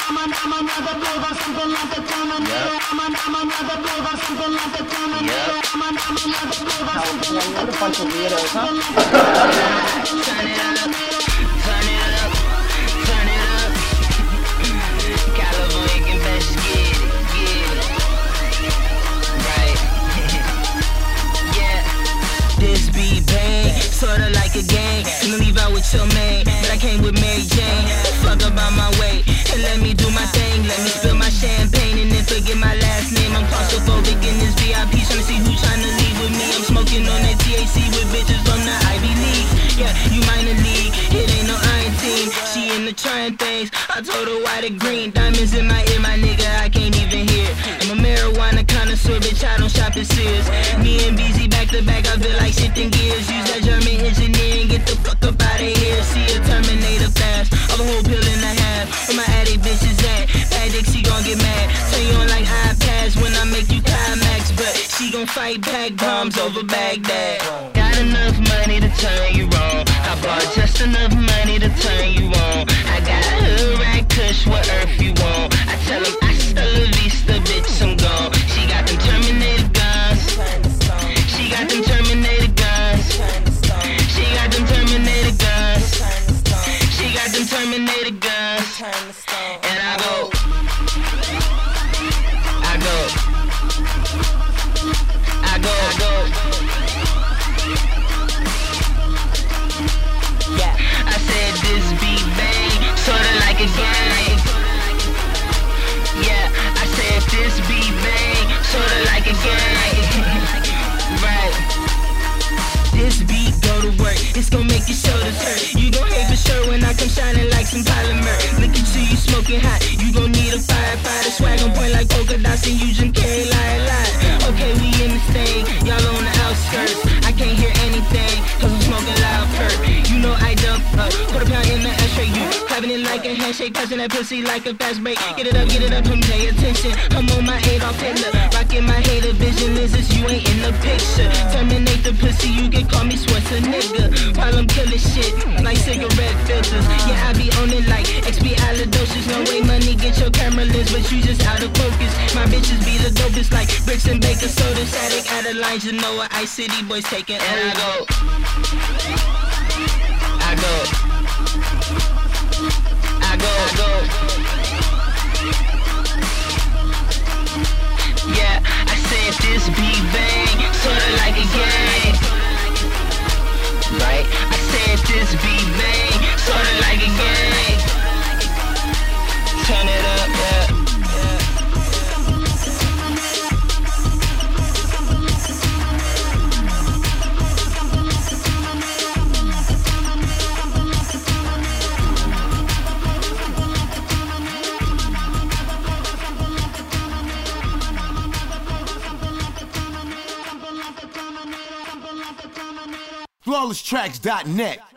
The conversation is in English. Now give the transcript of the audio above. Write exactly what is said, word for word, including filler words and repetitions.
California, a bunch of weirdos, huh? Turn it up, turn it up, turn it up. California can best get it, get it. Right. Yeah. This be bang, sorta like a gang. You leave out with your man, but I came with Mary Jane. Fuck about my way and let me do my thing. Let me spill my champagne and then forget my last name. I'm claustrophobic in this V I P, tryna see who tryna leave with me. I'm smoking on that T H C with bitches from the Ivy League. Yeah, you minor league, it ain't no iron team. She in the trying things, I told her white or green. Diamonds in my ear, my nigga, I can't even hear. I'm a marijuana connoisseur, bitch, I don't shop at Sears. Me and B Z back to back, I feel like shifting gears. Use that German engineer and get the fuck up out of here. See a Terminator fast, of a whole pill and a half. Where my addict bitch is at, bad dick, she gon' get mad. Turn you on like iPads when I make you climax. But she gon' fight back, bombs over Baghdad. Got enough money to turn you wrong. I bought just enough money to turn you on. I got a hood rat kush, what earth you want? I tell him hasta la vista, bitch, I'm gone. She got them Terminator guns. She got them Terminator guns. She got them Terminator guns. She got them Terminator guns. And I go, I go, I go, I go. Yeah, I said this beat bang, sorta like a gang. Yeah, I said this beat bang, sorta like a gang. Right. This beat go to work, it's gon' make your shoulders hurt. You gon' hate for sure when I come shining like some polymer. Look at you, you smoking hot, you gon' need a firefighter. Swag on point like polka dots and you just carry lie lie. Okay, we in this thing, y'all on the outskirts. I can't hear anything, cause I'm smoking loud perk. You know I dump up, put a pound in the ashtray. You clapping it like a handshake, touching that pussy like a fast break. Get it up, get it up, and pay attention. I'm on my eight off Hitler, rocking my hater vision lenses. You ain't in the picture. Terminate the pussy, you can call me Schwarzenegger. While I'm killing shit like cigarette filters. Yeah, I be on it like X P allidocious. No way money get your camera lens, but you just out of focus. My bitches be the dopest like bricks and baking soda. Static out of lines, you know what Ice City boys taking. And I go, I go, I go, I go. Yeah, I said this beat bang, sorta like a gang. Right, I said this beat bang, sorta like a gang. Turn it up, yeah. flawless tracks dot net